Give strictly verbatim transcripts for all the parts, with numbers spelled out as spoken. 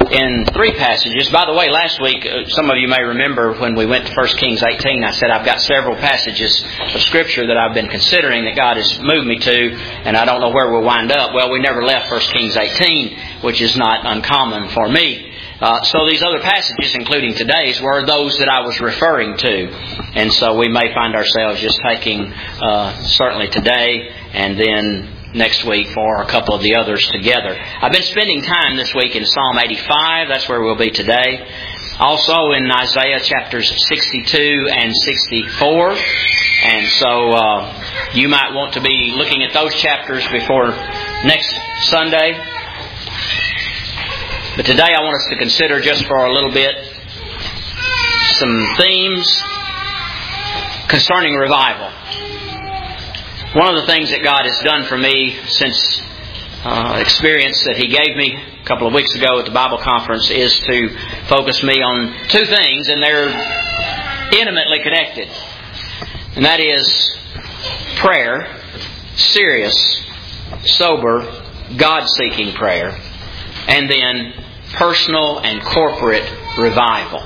in three passages. By the way, last week, uh, some of you may remember when we went to First Kings eighteen, I said I've got several passages of Scripture that I've been considering that God has moved me to, and I don't know where we'll wind up. Well, we never left First Kings eighteen, which is not uncommon for me. Uh, so these other passages, including today's, were those that I was referring to. And so we may find ourselves just taking uh, certainly today and then next week for a couple of the others together. I've been spending time this week in Psalm eighty-five. That's where we'll be today. Also in Isaiah chapters sixty-two and sixty-four. And so uh, you might want to be looking at those chapters before next Sunday. But today I want us to consider just for a little bit some themes concerning revival. One of the things that God has done for me since uh, experience that He gave me a couple of weeks ago at the Bible conference is to focus me on two things, and they're intimately connected. And that is prayer, serious, sober, God-seeking prayer, and then personal and corporate revival.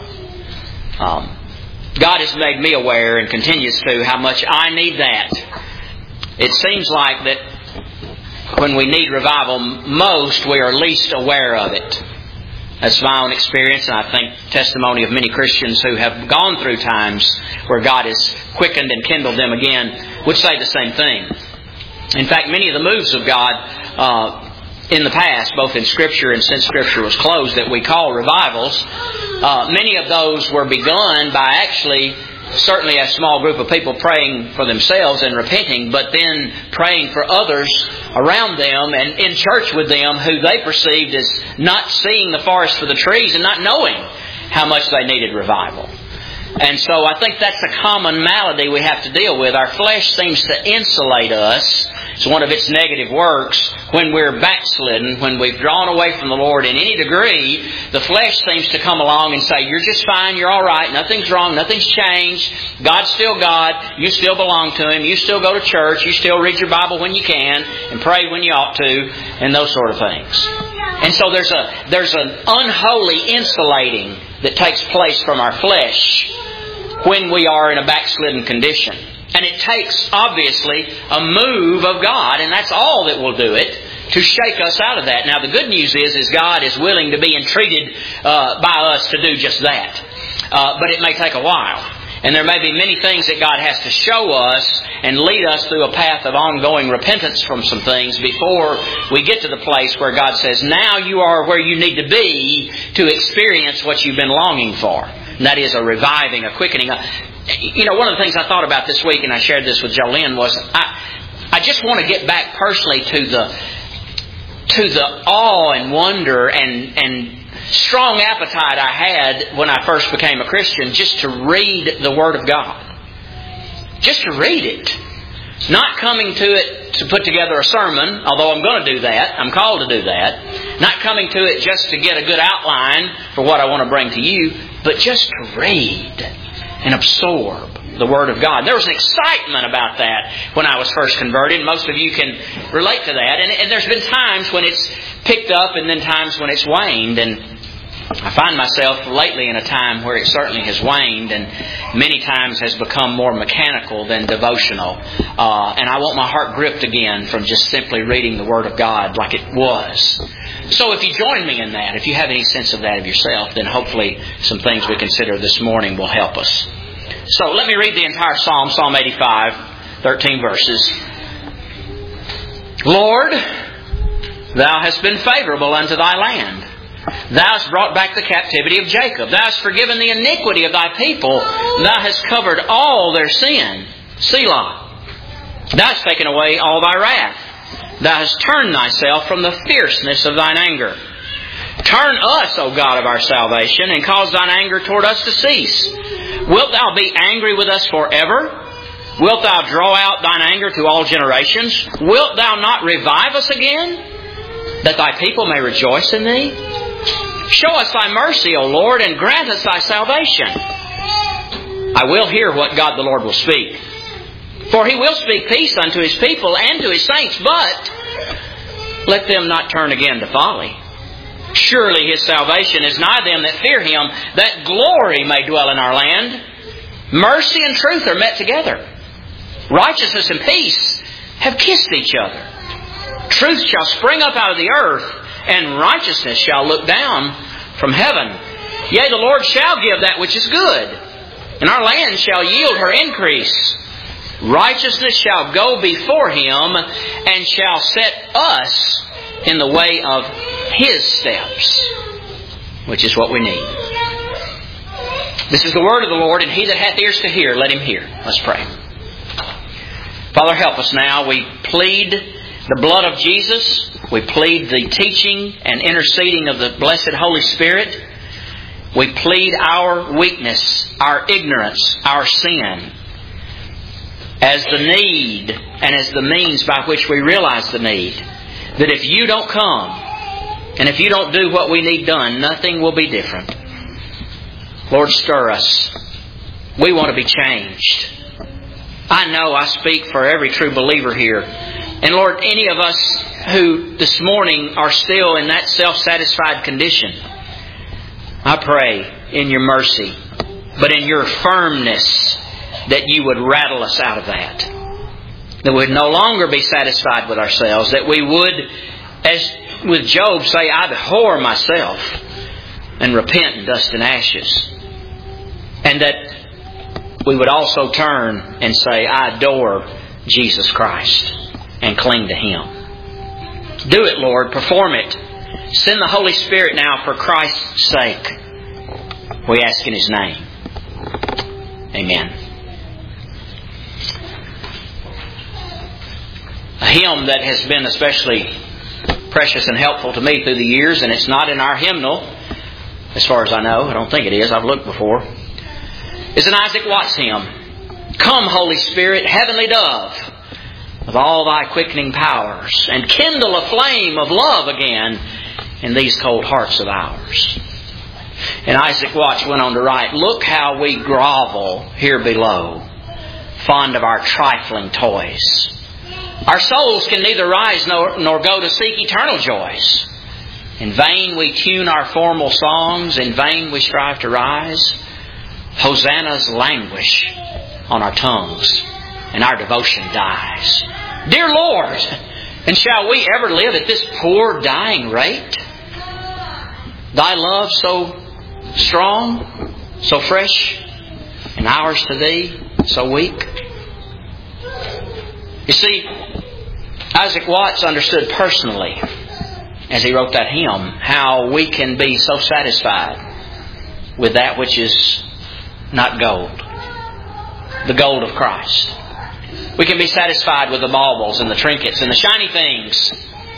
Um, God has made me aware and continues to how much I need that. It seems like that when we need revival most, we are least aware of it. That's my own experience, and I think testimony of many Christians who have gone through times where God has quickened and kindled them again would say the same thing. In fact, many of the moves of God uh, in the past, both in Scripture and since Scripture was closed, that we call revivals, uh, many of those were begun by actually certainly a small group of people praying for themselves and repenting, but then praying for others around them and in church with them who they perceived as not seeing the forest for the trees and not knowing how much they needed revival. And so I think that's a common malady we have to deal with. Our flesh seems to insulate us. It's one of its negative works. When we're backslidden, when we've drawn away from the Lord in any degree, the flesh seems to come along and say, you're just fine, you're all right, nothing's wrong, nothing's changed. God's still God, you still belong to Him, you still go to church, you still read your Bible when you can, and pray when you ought to, and those sort of things. And so there's a there's an unholy insulating that takes place from our flesh when we are in a backslidden condition. And it takes, obviously, a move of God, and that's all that will do it, to shake us out of that. Now, the good news is, is God is willing to be entreated uh, by us to do just that. Uh, but it may take a while. And there may be many things that God has to show us and lead us through a path of ongoing repentance from some things before we get to the place where God says, now you are where you need to be to experience what you've been longing for. And that is a reviving, a quickening. You know, one of the things I thought about this week, and I shared this with Jolene, was I, I just want to get back personally to the to the awe and wonder and and strong appetite I had when I first became a Christian, just to read the Word of God, just to read it, not coming to it to put together a sermon, although I'm going to do that, I'm called to do that, not coming to it just to get a good outline for what I want to bring to you, but just to read and absorb the Word of God. There was an excitement about that when I was first converted. Most of you can relate to that. And, and there's been times when it's picked up and then times when it's waned. And I find myself lately in a time where it certainly has waned and many times has become more mechanical than devotional. Uh, and I want my heart gripped again from just simply reading the Word of God like it was. So if you join me in that, if you have any sense of that of yourself, then hopefully some things we consider this morning will help us. So let me read the entire Psalm, Psalm eighty-five, thirteen verses. Lord, Thou hast been favorable unto Thy land. Thou hast brought back the captivity of Jacob. Thou hast forgiven the iniquity of Thy people. Thou hast covered all their sin. Selah. Thou hast taken away all Thy wrath. Thou hast turned Thyself from the fierceness of Thine anger. Turn us, O God of our salvation, and cause Thine anger toward us to cease. Wilt Thou be angry with us forever? Wilt Thou draw out Thine anger to all generations? Wilt Thou not revive us again, that Thy people may rejoice in Thee? Show us Thy mercy, O Lord, and grant us Thy salvation. I will hear what God the Lord will speak. For He will speak peace unto His people and to His saints, but let them not turn again to folly. Surely His salvation is nigh them that fear Him, that glory may dwell in our land. Mercy and truth are met together. Righteousness and peace have kissed each other. Truth shall spring up out of the earth, and righteousness shall look down from heaven. Yea, the Lord shall give that which is good, and our land shall yield her increase. Righteousness shall go before Him, and shall set us in the way of His steps, which is what we need. This is the word of the Lord, and he that hath ears to hear, let him hear. Let's pray. Father, help us now. We plead the blood of Jesus. We plead the teaching and interceding of the blessed Holy Spirit. We plead our weakness, our ignorance, our sin, as the need and as the means by which we realize the need. That if You don't come, and if You don't do what we need done, nothing will be different. Lord, stir us. We want to be changed. I know I speak for every true believer here. And Lord, any of us who this morning are still in that self-satisfied condition, I pray in Your mercy, but in Your firmness, that You would rattle us out of that. That we would no longer be satisfied with ourselves. That we would, as with Job, say, I abhor myself, and repent in dust and ashes. And that we would also turn and say, I adore Jesus Christ, and cling to Him. Do it, Lord. Perform it. Send the Holy Spirit now for Christ's sake. We ask in His name. Amen. A hymn that has been especially precious and helpful to me through the years, and it's not in our hymnal, as far as I know. I don't think it is. I've looked before. It's an Isaac Watts hymn. Come, Holy Spirit, heavenly dove, of all Thy quickening powers, and kindle a flame of love again in these cold hearts of ours. And Isaac Watts went on to write, look how we grovel here below, fond of our trifling toys. Our souls can neither rise nor, nor go to seek eternal joys. In vain we tune our formal songs, in vain we strive to rise. Hosannas languish on our tongues, and our devotion dies. Dear Lord, and shall we ever live at this poor dying rate? Thy love so strong, so fresh, and ours to Thee so weak. You see, Isaac Watts understood personally, as he wrote that hymn, how we can be so satisfied with that which is not gold, the gold of Christ. We can be satisfied with the baubles and the trinkets and the shiny things.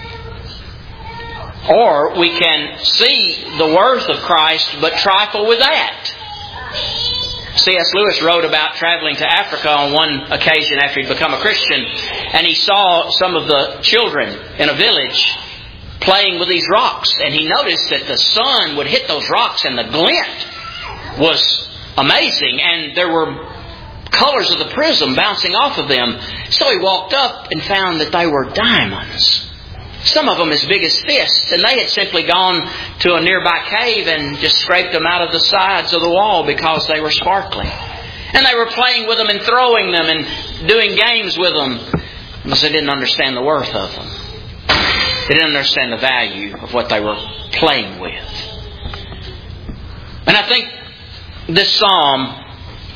Or we can see the worth of Christ but trifle with that. C S Lewis wrote about traveling to Africa on one occasion after he'd become a Christian, and he saw some of the children in a village playing with these rocks, and he noticed that the sun would hit those rocks and the glint was amazing, and there were colors of the prism bouncing off of them. So he walked up and found that they were diamonds. Some of them as big as fists, and they had simply gone to a nearby cave and just scraped them out of the sides of the wall because they were sparkling. And they were playing with them and throwing them and doing games with them because they didn't understand the worth of them. They didn't understand the value of what they were playing with. And I think this psalm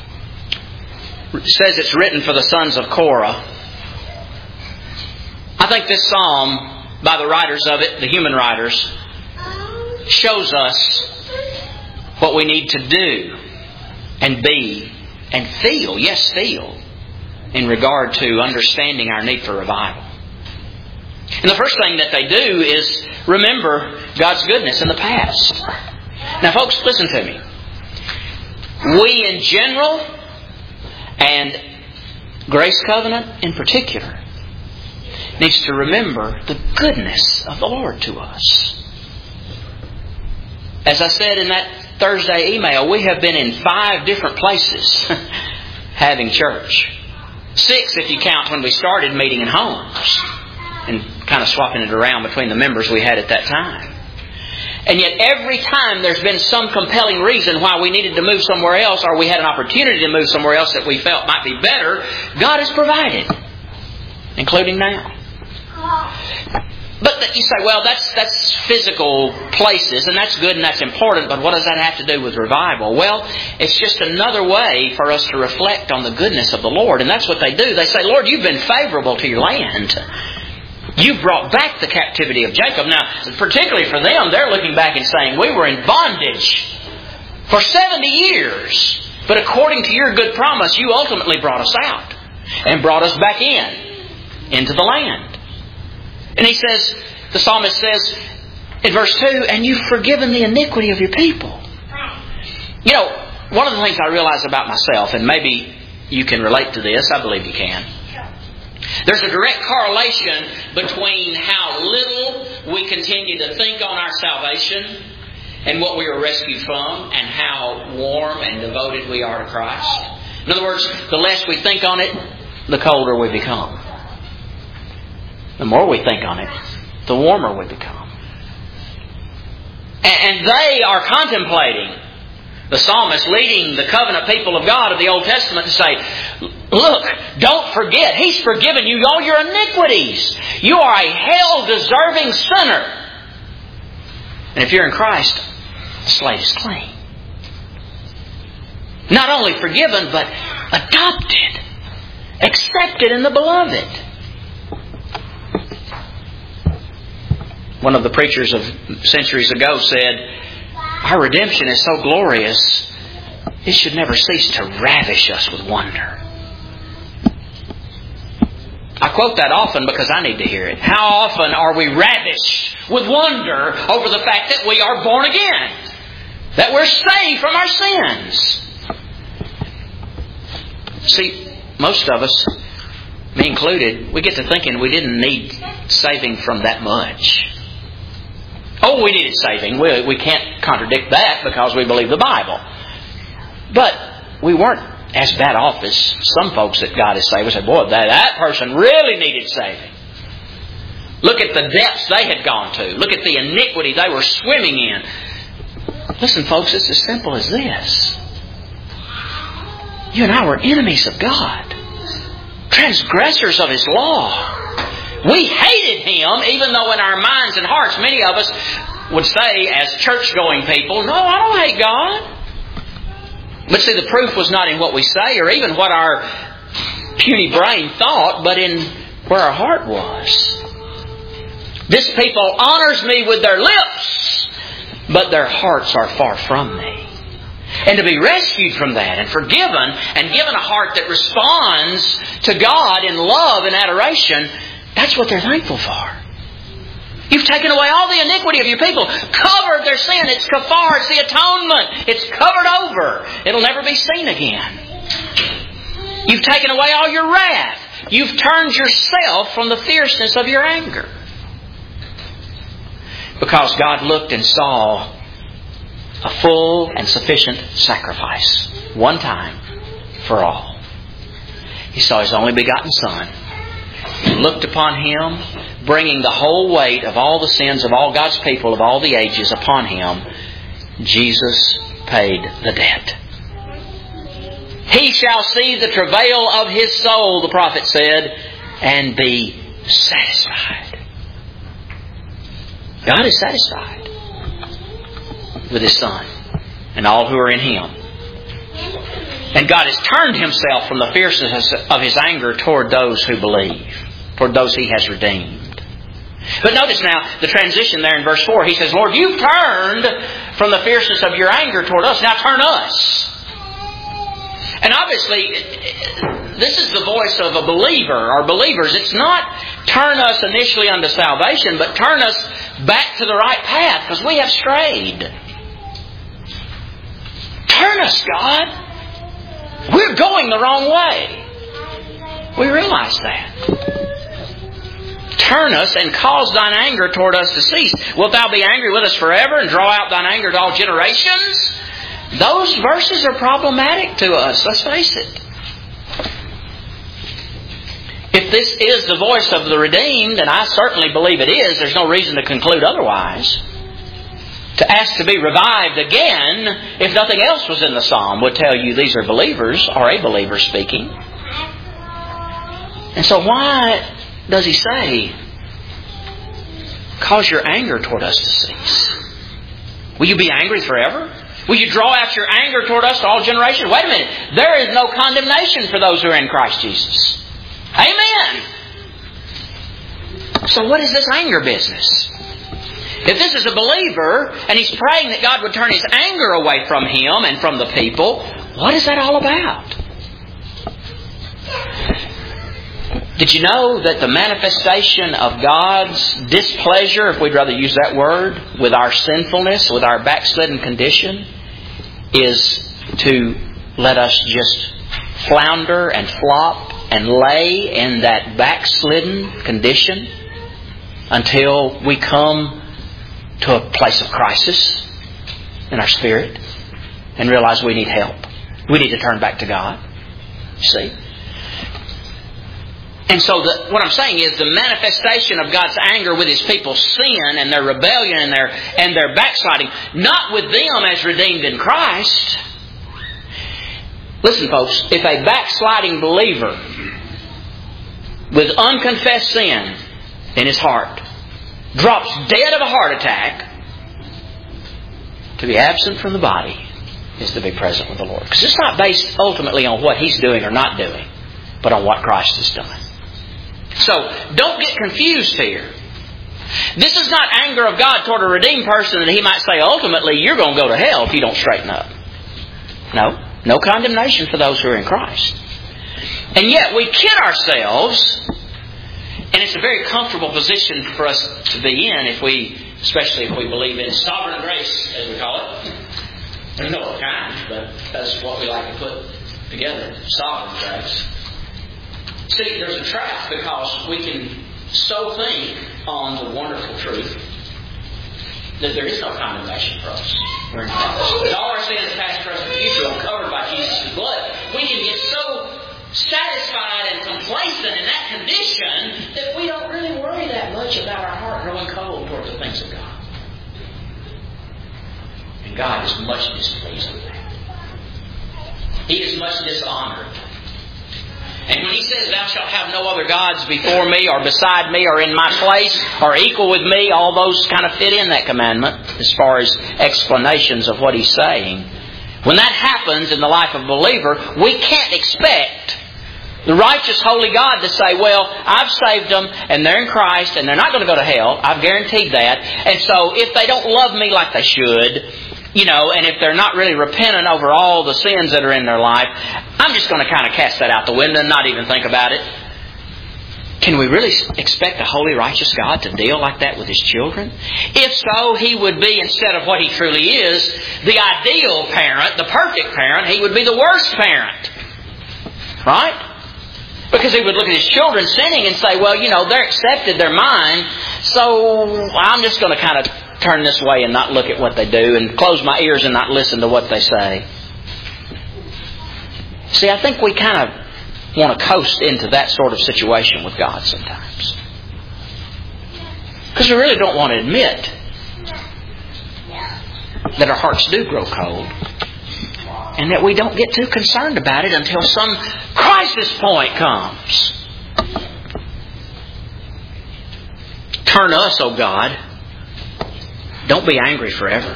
says it's written for the sons of Korah. I think this psalm, by the writers of it, the human writers, shows us what we need to do and be and feel, yes, feel, in regard to understanding our need for revival. And the first thing that they do is remember God's goodness in the past. Now, folks, listen to me. We in general, and Grace Covenant in particular, needs to remember the goodness of the Lord to us. As I said in that Thursday email, we have been in five different places having church. Six if you count when we started meeting in homes and kind of swapping it around between the members we had at that time. And yet every time there's been some compelling reason why we needed to move somewhere else, or we had an opportunity to move somewhere else that we felt might be better, God has provided. Including now. But you say, well, that's that's physical places, and that's good and that's important, but what does that have to do with revival? Well, it's just another way for us to reflect on the goodness of the Lord. And that's what they do. They say, Lord, you've been favorable to your land. You brought back the captivity of Jacob. Now, particularly for them, they're looking back and saying, we were in bondage for seventy years. But according to your good promise, you ultimately brought us out and brought us back in, into the land. And he says, the psalmist says in verse two, and you've forgiven the iniquity of your people. You know, one of the things I realize about myself, and maybe you can relate to this, I believe you can. There's a direct correlation between how little we continue to think on our salvation and what we were rescued from, and how warm and devoted we are to Christ. In other words, the less we think on it, the colder we become. The more we think on it, the warmer we become. And they are contemplating, the psalmist leading the covenant people of God of the Old Testament to say, look, don't forget, He's forgiven you all your iniquities. You are a hell-deserving sinner. And if you're in Christ, the slate is clean. Not only forgiven, but adopted, accepted in the Beloved. One of the preachers of centuries ago said, our redemption is so glorious, it should never cease to ravish us with wonder. I quote that often because I need to hear it. How often are we ravished with wonder over the fact that we are born again? That we're saved from our sins? See, most of us, me included, we get to thinking we didn't need saving from that much. Oh, we needed saving. We, we can't contradict that because we believe the Bible. But we weren't as bad off as some folks that God has saved. We said, boy, that, that person really needed saving. Look at the depths they had gone to. Look at the iniquity they were swimming in. Listen, folks, it's as simple as this. You and I were enemies of God. Transgressors of His law. We hated Him, even though in our minds and hearts, many of us would say, as church-going people, no, I don't hate God. But see, the proof was not in what we say or even what our puny brain thought, but in where our heart was. This people honors me with their lips, but their hearts are far from me. And to be rescued from that and forgiven and given a heart that responds to God in love and adoration, that's what they're thankful for. You've taken away all the iniquity of your people. Covered their sin. It's kafar. It's the atonement. It's covered over. It'll never be seen again. You've taken away all your wrath. You've turned yourself from the fierceness of your anger. Because God looked and saw a full and sufficient sacrifice. One time for all. He saw His only begotten Son. He looked upon Him, bringing the whole weight of all the sins of all God's people of all the ages upon Him. Jesus paid the debt. He shall see the travail of His soul, the prophet said, and be satisfied. God is satisfied with His Son and all who are in Him. And God has turned Himself from the fierceness of His anger toward those who believe, toward those He has redeemed. But notice now the transition there in verse four. He says, Lord, you've turned from the fierceness of your anger toward us. Now turn us. And obviously, this is the voice of a believer or believers. It's not turn us initially unto salvation, but turn us back to the right path because we have strayed. Turn us, God. We're going the wrong way. We realize that. Turn us and cause thine anger toward us to cease. Wilt thou be angry with us forever and draw out thine anger to all generations? Those verses are problematic to us. Let's face it. If this is the voice of the redeemed, and I certainly believe it is, there's no reason to conclude otherwise. to ask to be revived again, if nothing else was in the psalm, would tell you these are believers or a believer speaking. And so why does he say, cause your anger toward us to cease? Will you be angry forever? Will you draw out your anger toward us to all generations? Wait a minute. There is no condemnation for those who are in Christ Jesus. Amen. So what is this anger business? If this is a believer and he's praying that God would turn His anger away from him and from the people, what is that all about? Did you know that the manifestation of God's displeasure, if we'd rather use that word, with our sinfulness, with our backslidden condition, is to let us just flounder and flop and lay in that backslidden condition until we come to a place of crisis in our spirit and realize we need help. We need to turn back to God. You see? And so the, what I'm saying is the manifestation of God's anger with His people's sin and their rebellion and their, and their backsliding, not with them as redeemed in Christ. Listen, folks, if a backsliding believer with unconfessed sin in his heart drops dead of a heart attack, to be absent from the body is to be present with the Lord. Because it's not based ultimately on what he's doing or not doing, but on what Christ has done. So, don't get confused here. This is not anger of God toward a redeemed person that He might say, ultimately, you're going to go to hell if you don't straighten up. No. No condemnation for those who are in Christ. And yet, we kid ourselves, and it's a very comfortable position for us to be in, if we, especially if we believe in sovereign grace, as we call it. There's no other kind, but that's what we like to put together, sovereign grace. See, there's a trap because we can so think on the wonderful truth that there is no condemnation for us. We're in Christ. That all our sins, past, present, future, are covered by Jesus' blood. We can get so satisfied and complacent in that condition that we don't really worry that much about our heart growing cold towards the things of God. And God is much displeased with that. He is much dishonored. And when He says, thou shalt have no other gods before me or beside me or in my place or equal with me, all those kind of fit in that commandment as far as explanations of what He's saying. When that happens in the life of a believer, we can't expect the righteous, holy God to say, well, I've saved them and they're in Christ and they're not going to go to hell. I've guaranteed that. And so if they don't love me like they should, you know, and if they're not really repentant over all the sins that are in their life, I'm just going to kind of cast that out the window and not even think about it. Can we really expect a holy, righteous God to deal like that with His children? If so, He would be, instead of what He truly is, the ideal parent, the perfect parent, He would be the worst parent. Right? Because He would look at His children sinning and say, well, you know, they're accepted, they're mine, so I'm just going to kind of turn this way and not look at what they do and close my ears and not listen to what they say. See, I think we kind of want to coast into that sort of situation with God sometimes. Because we really don't want to admit that our hearts do grow cold. And that we don't get too concerned about it until some crisis point comes. Turn us, O God. Don't be angry forever.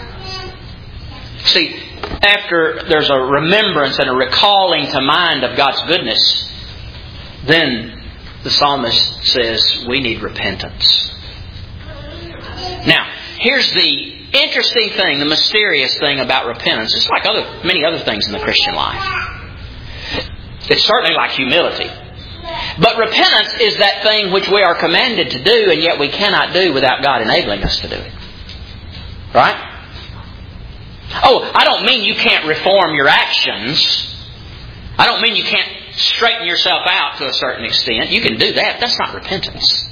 See, after there's a remembrance and a recalling to mind of God's goodness, then the psalmist says we need repentance. Now, here's the interesting thing, the mysterious thing about repentance. It's like other many other things in the Christian life. It's certainly like humility. But repentance is that thing which we are commanded to do, and yet we cannot do without God enabling us to do it. Right? Oh, I don't mean you can't reform your actions. I don't mean you can't straighten yourself out to a certain extent. You can do that. That's not repentance.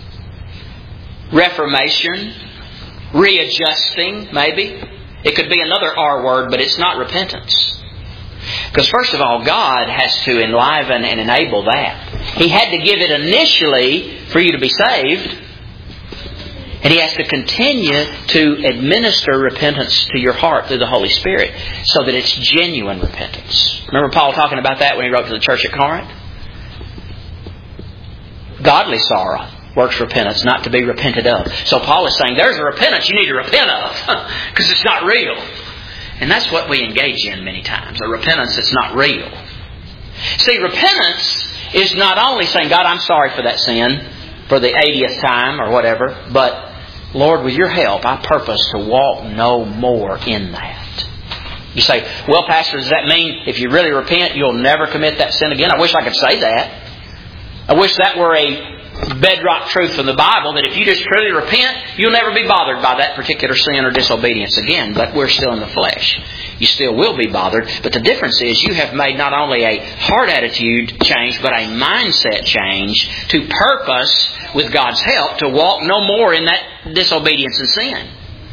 Reformation, readjusting, maybe. It could be another R word, but it's not repentance. Because first of all, God has to enliven and enable that. He had to give it initially for you to be saved. And He has to continue to administer repentance to your heart through the Holy Spirit so that it's genuine repentance. Remember Paul talking about that when he wrote to the church at Corinth? Godly sorrow works repentance, not to be repented of. So Paul is saying there's a repentance you need to repent of because it's not real. And that's what we engage in many times, a repentance that's not real. See, repentance is not only saying, God, I'm sorry for that sin for the eightieth time or whatever, but Lord, with your help, I purpose to walk no more in that. You say, well, Pastor, does that mean if you really repent, you'll never commit that sin again? I wish I could say that. I wish that were a bedrock truth from the Bible, that if you just truly repent, you'll never be bothered by that particular sin or disobedience again. But we're still in the flesh. You still will be bothered. But the difference is you have made not only a heart attitude change, but a mindset change to purpose, with God's help, to walk no more in that disobedience and sin.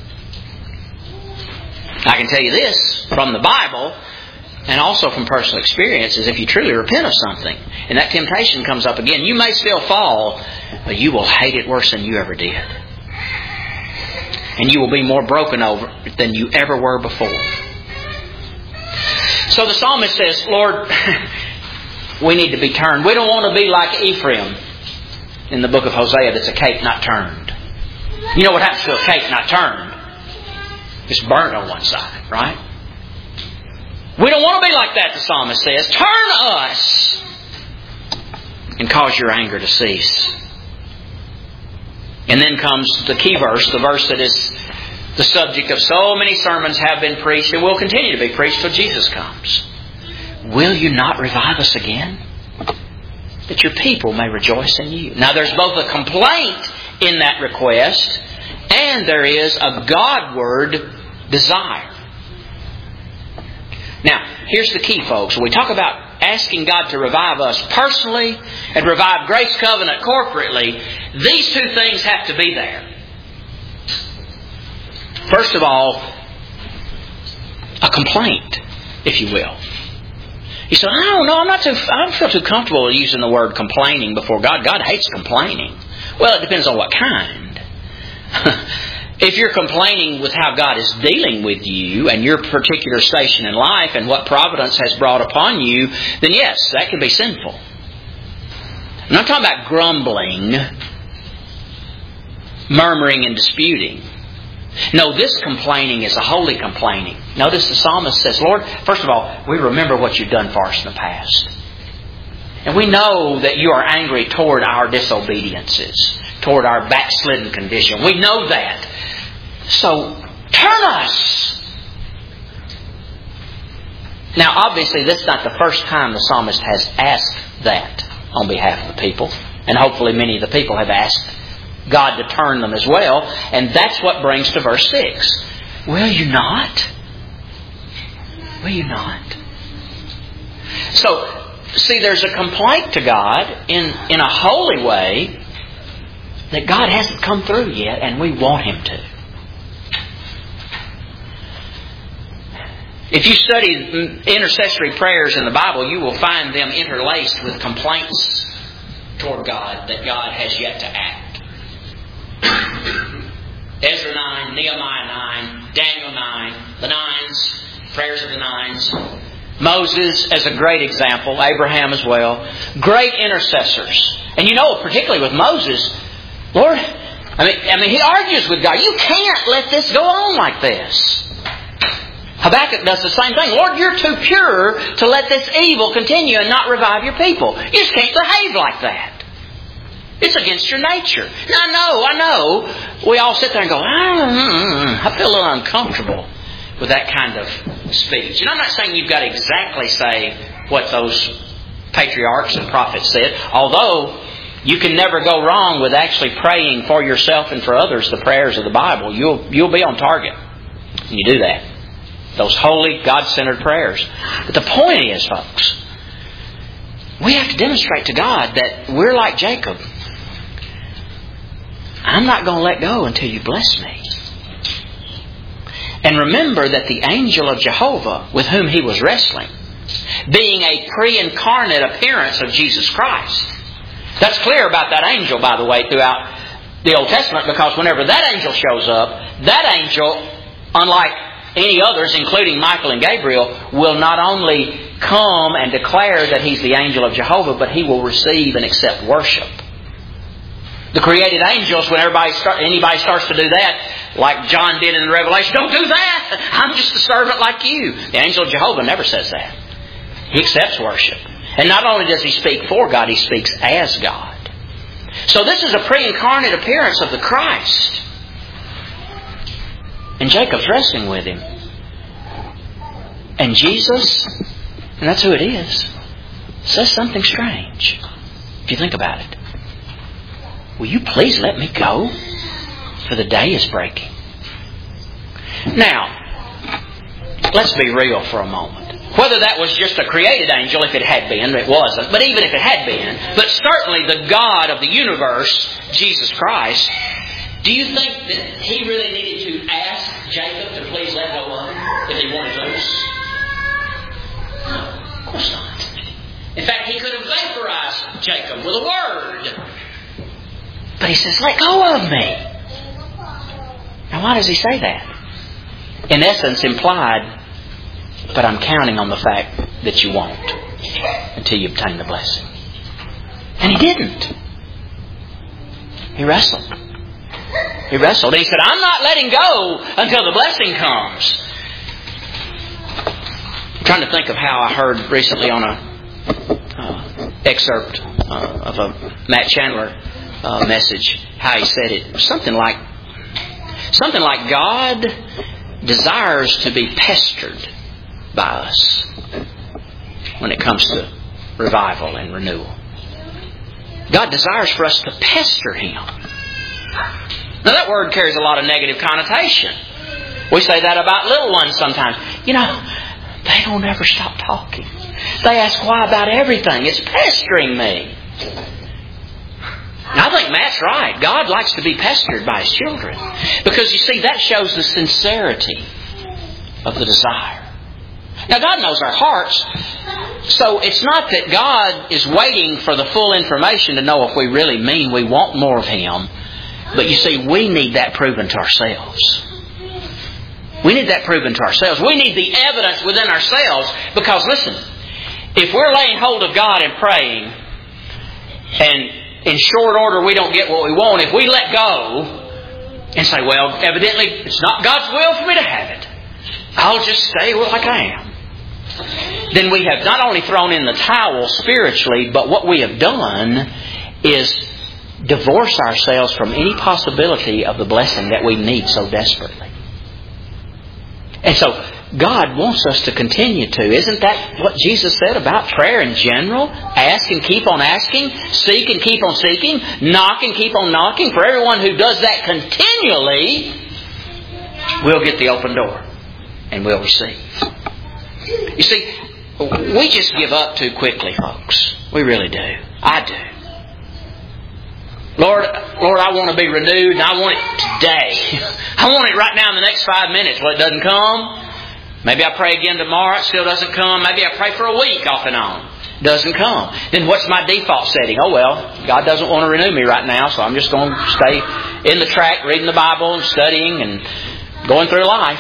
I can tell you this from the Bible, and also from personal experience, is if you truly repent of something and that temptation comes up again, you may still fall, but you will hate it worse than you ever did. And you will be more broken over it than you ever were before. So the psalmist says, Lord, we need to be turned. We don't want to be like Ephraim in the book of Hosea that's a cake not turned. You know what happens to a cake not turned? It's burnt on one side, right? We don't want to be like that, the psalmist says. Turn us and cause your anger to cease. And then comes the key verse, the verse that is the subject of so many sermons have been preached and will continue to be preached till Jesus comes. Will you not revive us again, that your people may rejoice in you? Now there's both a complaint in that request, and there is a Godward desire. Now, here's the key, folks. When we talk about asking God to revive us personally and revive Grace Covenant corporately, these two things have to be there. First of all, a complaint, if you will. You say, I don't know, I'm not too, I don't feel too comfortable using the word complaining before God. God hates complaining. Well, it depends on what kind. If you're complaining with how God is dealing with you and your particular station in life and what providence has brought upon you, then yes, that can be sinful. I'm not talking about grumbling, murmuring and disputing. No, this complaining is a holy complaining. Notice the psalmist says, Lord, first of all, we remember what you've done for us in the past. And we know that you are angry toward our disobediences, toward our backslidden condition. We know that. So, turn us. Now, obviously, this is not the first time the psalmist has asked that on behalf of the people. And hopefully many of the people have asked God to turn them as well. And that's what brings to verse six. Will you not? Will you not? So, see, there's a complaint to God in, in a holy way that God hasn't come through yet, and we want Him to. If you study intercessory prayers in the Bible, you will find them interlaced with complaints toward God that God has yet to act. Ezra nine, Nehemiah nine, Daniel nine, the nines, prayers of the nines. Moses as a great example, Abraham as well. Great intercessors. And you know, particularly with Moses, Lord, I mean, I mean, he argues with God. You can't let this go on like this. Habakkuk does the same thing. Lord, you're too pure to let this evil continue and not revive your people. You just can't behave like that. It's against your nature. Now, I know, I know. We all sit there and go, ah, I feel a little uncomfortable with that kind of speech. And I'm not saying you've got to exactly say what those patriarchs and prophets said, although you can never go wrong with actually praying for yourself and for others the prayers of the Bible. You'll, you'll be on target when you do that. Those holy, God-centered prayers. But the point is, folks, we have to demonstrate to God that we're like Jacob. I'm not going to let go until you bless me. And remember that the angel of Jehovah with whom he was wrestling, being a pre-incarnate appearance of Jesus Christ. That's clear about that angel, by the way, throughout the Old Testament, because whenever that angel shows up, that angel, unlike any others, including Michael and Gabriel, will not only come and declare that he's the angel of Jehovah, but he will receive and accept worship. The created angels, when everybody start, anybody starts to do that, like John did in the Revelation, don't do that! I'm just a servant like you. The angel of Jehovah never says that. He accepts worship. And not only does he speak for God, he speaks as God. So this is a pre-incarnate appearance of the Christ. And Jacob's wrestling with him. And Jesus, and that's who it is, says something strange. If you think about it. Will you please let me go? For the day is breaking. Now, let's be real for a moment. Whether that was just a created angel, if it had been, it wasn't. But even if it had been, but certainly the God of the universe, Jesus Christ, do you think that He really needed to ask Jacob to please let go of him if he wanted loose? No, of course not. In fact, He could have vaporized Jacob with a word. But He says, let go of me. Now why does He say that? In essence, implied, but I'm counting on the fact that you won't until you obtain the blessing. And He didn't. He wrestled. He wrestled. He said, I'm not letting go until the blessing comes. I'm trying to think of how I heard recently on a uh, excerpt uh, of a Matt Chandler uh, message, how he said it. It was something like, something like God desires to be pestered by us when it comes to revival and renewal. God desires for us to pester Him. Now that word carries a lot of negative connotation. We say that about little ones sometimes. You know, they don't ever stop talking. They ask why about everything. It's pestering me. Now, I think Matt's right. God likes to be pestered by His children. Because you see, that shows the sincerity of the desire. Now, God knows our hearts. So it's not that God is waiting for the full information to know if we really mean we want more of Him. But you see, we need that proven to ourselves. We need that proven to ourselves. We need the evidence within ourselves. Because listen, if we're laying hold of God and praying, and in short order we don't get what we want, if we let go and say, well, evidently it's not God's will for me to have it, I'll just stay like I am, then we have not only thrown in the towel spiritually, but what we have done is divorce ourselves from any possibility of the blessing that we need so desperately. And so God wants us to continue to. Isn't that what Jesus said about prayer in general? Ask and keep on asking. Seek and keep on seeking. Knock and keep on knocking. For everyone who does that continually will get the open door and will receive. You see, we just give up too quickly, folks. We really do. I do. Lord, Lord, I want to be renewed and I want it today. I want it right now in the next five minutes. Well, it doesn't come. Maybe I pray again tomorrow. It still doesn't come. Maybe I pray for a week off and on. It doesn't come. Then what's my default setting? Oh, well, God doesn't want to renew me right now, so I'm just going to stay in the track, reading the Bible and studying and going through life.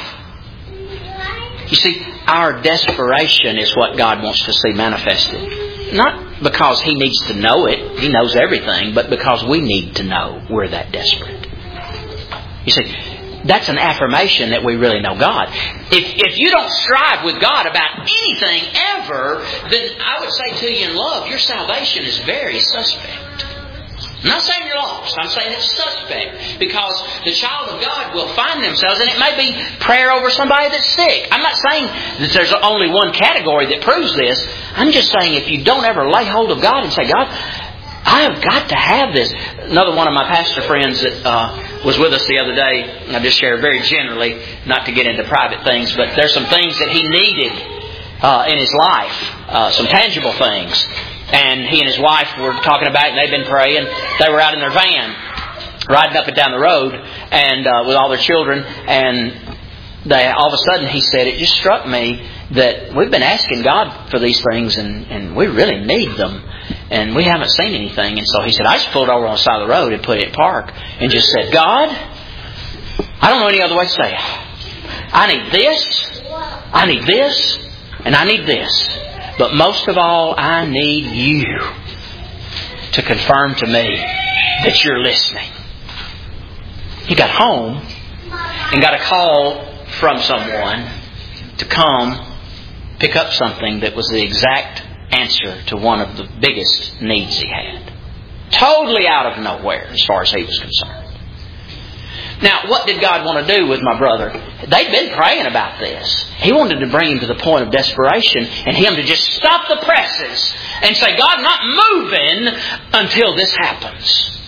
You see, our desperation is what God wants to see manifested. Not because He needs to know it. He knows everything. But because we need to know we're that desperate. You see, that's an affirmation that we really know God. If if you don't strive with God about anything ever, then I would say to you in love, your salvation is very suspect. I'm not saying you're lost. I'm saying it's suspect. Because the child of God will find themselves, and it may be prayer over somebody that's sick. I'm not saying that there's only one category that proves this. I'm just saying if you don't ever lay hold of God and say, God, I have got to have this. Another one of my pastor friends that uh, was with us the other day, I just share very generally, not to get into private things, but there's some things that he needed uh, in his life, uh, some tangible things. And he and his wife were talking about it, and they'd been praying. They were out in their van, riding up and down the road, and uh, with all their children. And they, all of a sudden he said, it just struck me that we've been asking God for these things and, and we really need them. And we haven't seen anything. And so he said, I just pulled over on the side of the road and put it in park and just said, God, I don't know any other way to say it. I need this, I need this, and I need this. But most of all, I need you to confirm to me that you're listening. He got home and got a call from someone to come pick up something that was the exact answer to one of the biggest needs he had. Totally out of nowhere as far as he was concerned. Now, what did God want to do with my brother? They'd been praying about this. He wanted to bring him to the point of desperation and him to just stop the presses and say, God, I'm not moving until this happens.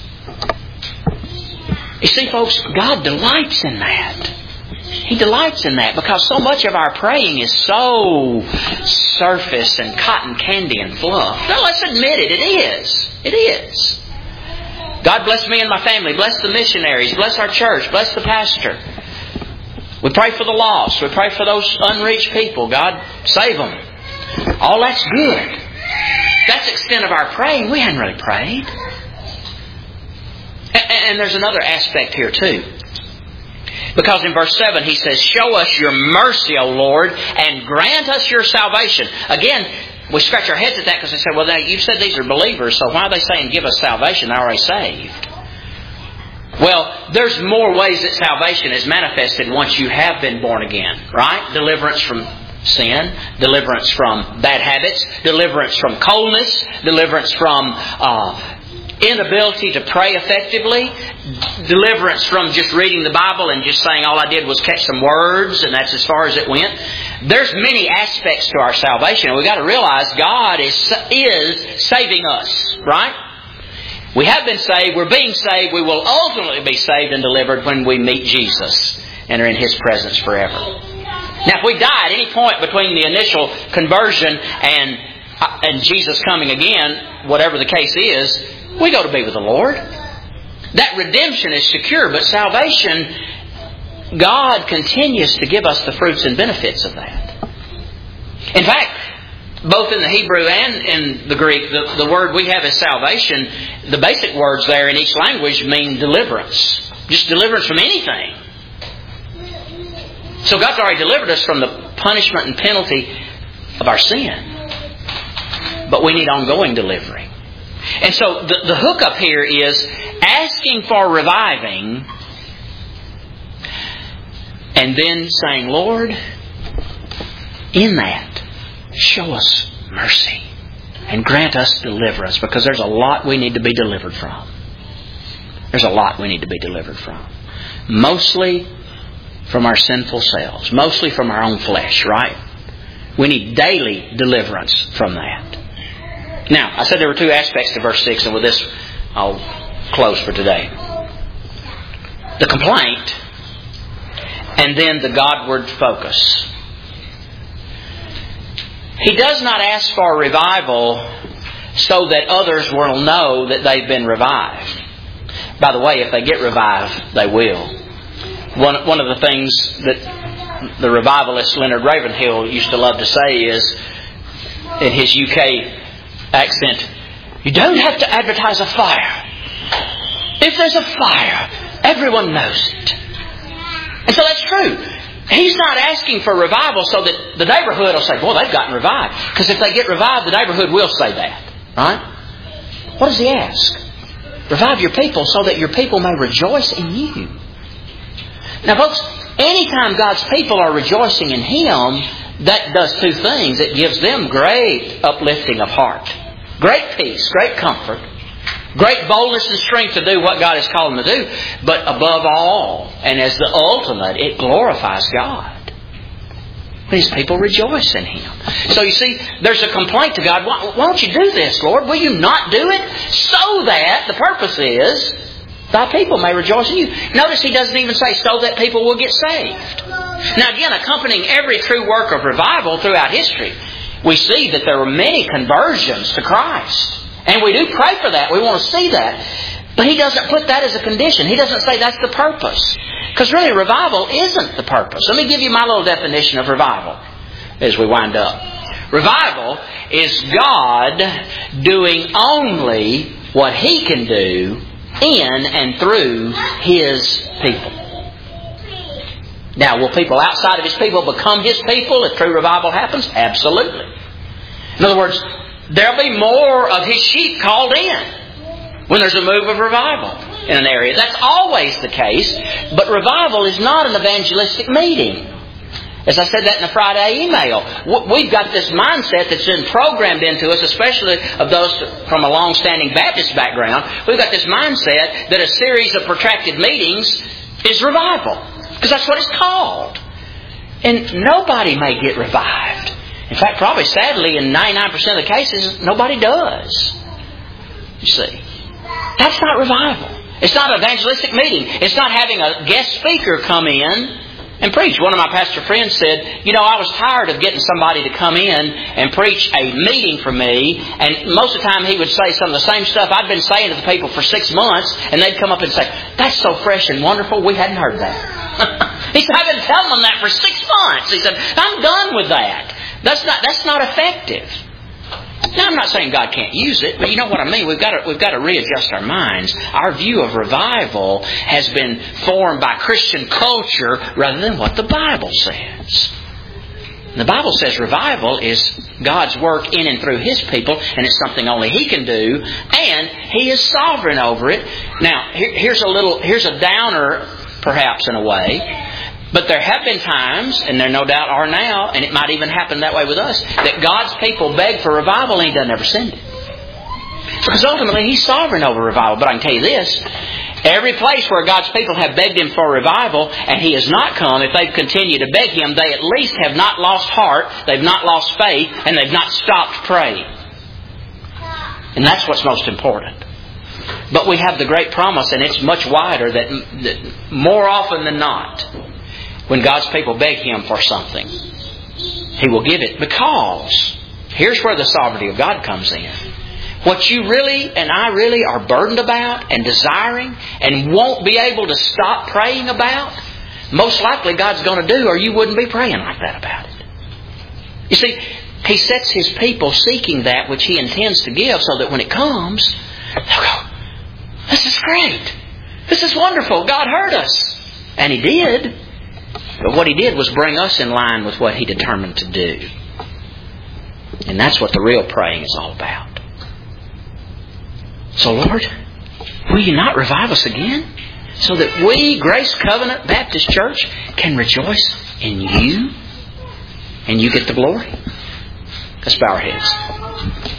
You see, folks, God delights in that. He delights in that because so much of our praying is so surface and cotton candy and fluff. Now, let's admit it. It is. It is. God bless me and my family. Bless the missionaries. Bless our church. Bless the pastor. We pray for the lost. We pray for those unreached people. God, save them. All that's good. That's the extent of our praying. We hadn't really prayed. And there's another aspect here too. Because in verse seven he says, show us your mercy, O Lord, and grant us your salvation. Again, we scratch our heads at that because they say, well, they, you've said these are believers, so why are they saying give us salvation? They're already saved. Well, there's more ways that salvation is manifested once you have been born again, right? Deliverance from sin, deliverance from bad habits, deliverance from coldness, deliverance from uh, inability to pray effectively, deliverance from just reading the Bible and just saying all I did was catch some words and that's as far as it went. There's many aspects to our salvation, and we've got to realize God is is saving us, right? We have been saved, we're being saved, we will ultimately be saved and delivered when we meet Jesus and are in His presence forever. Now, if we die at any point between the initial conversion and and Jesus coming again, whatever the case is, we go to be with the Lord. That redemption is secure, but salvation, God continues to give us the fruits and benefits of that. In fact, both in the Hebrew and in the Greek, the, the word we have is salvation. The basic words there in each language mean deliverance. Just deliverance from anything. So God's already delivered us from the punishment and penalty of our sin. But we need ongoing delivery. And so the, the hookup here is asking for reviving and then saying, Lord, in that, show us mercy and grant us deliverance, because there's a lot we need to be delivered from. There's a lot we need to be delivered from. Mostly from our sinful selves. Mostly from our own flesh, right? We need daily deliverance from that. Now, I said there were two aspects to verse six, and with this I'll close for today. The complaint, and then the Godward focus. He does not ask for revival so that others will know that they've been revived. By the way, if they get revived, they will. One, one of the things that the revivalist Leonard Ravenhill used to love to say is, in his U K accent, you don't have to advertise a fire. If there's a fire, everyone knows it. And so that's true. He's not asking for revival so that the neighborhood will say, boy, they've gotten revived. Because if they get revived, the neighborhood will say that. Right? What does he ask? Revive your people so that your people may rejoice in you. Now, folks, anytime God's people are rejoicing in Him, that does two things. It gives them great uplifting of heart. Great peace, great comfort. Great boldness and strength to do what God has called them to do. But above all, and as the ultimate, it glorifies God. These people rejoice in Him. So you see, there's a complaint to God. Why, why don't you do this, Lord? Will you not do it? So that, the purpose is, Thy people may rejoice in you. Notice He doesn't even say, so that people will get saved. Now again, accompanying every true work of revival throughout history, we see that there were many conversions to Christ. And we do pray for that. We want to see that. But He doesn't put that as a condition. He doesn't say that's the purpose. Because really, revival isn't the purpose. Let me give you my little definition of revival as we wind up. Revival is God doing only what He can do in and through His people. Now, will people outside of His people become His people if true revival happens? Absolutely. In other words, there'll be more of His sheep called in when there's a move of revival in an area. That's always the case. But revival is not an evangelistic meeting. As I said that in the Friday email, we've got this mindset that's been programmed into us, especially of those from a long-standing Baptist background. We've got this mindset that a series of protracted meetings is revival. Because that's what it's called. And nobody may get revived. In fact, probably sadly, in ninety-nine percent of the cases, nobody does. You see. That's not revival. It's not an evangelistic meeting. It's not having a guest speaker come in and preach. One of my pastor friends said, you know, I was tired of getting somebody to come in and preach a meeting for me. And most of the time he would say some of the same stuff I'd been saying to the people for six months. And they'd come up and say, that's so fresh and wonderful. We hadn't heard that. He said, I've been telling them that for six months. He said, I'm done with that. That's not, that's not effective. Now, I'm not saying God can't use it, but you know what I mean. We've got to, we've got to readjust our minds. Our view of revival has been formed by Christian culture rather than what the Bible says. The Bible says revival is God's work in and through His people, and it's something only He can do, and He is sovereign over it. Now, here, here's a little, here's a downer, perhaps in a way. But there have been times, and there no doubt are now, and it might even happen that way with us, that God's people beg for revival and He doesn't ever send it. Because ultimately He's sovereign over revival. But I can tell you this, every place where God's people have begged Him for revival and He has not come, if they've continued to beg Him, they at least have not lost heart, they've not lost faith, and they've not stopped praying. And that's what's most important. But we have the great promise, and it's much wider, that, that more often than not, when God's people beg Him for something, He will give it. Because here's where the sovereignty of God comes in. What you really and I really are burdened about and desiring and won't be able to stop praying about, most likely God's going to do, or you wouldn't be praying like that about it. You see, He sets His people seeking that which He intends to give, so that when it comes, they'll go, this is great. This is wonderful. God heard us. And He did. But what He did was bring us in line with what He determined to do. And that's what the real praying is all about. So Lord, will You not revive us again? So that we, Grace Covenant Baptist Church, can rejoice in You and You get the glory? Let's bow our heads.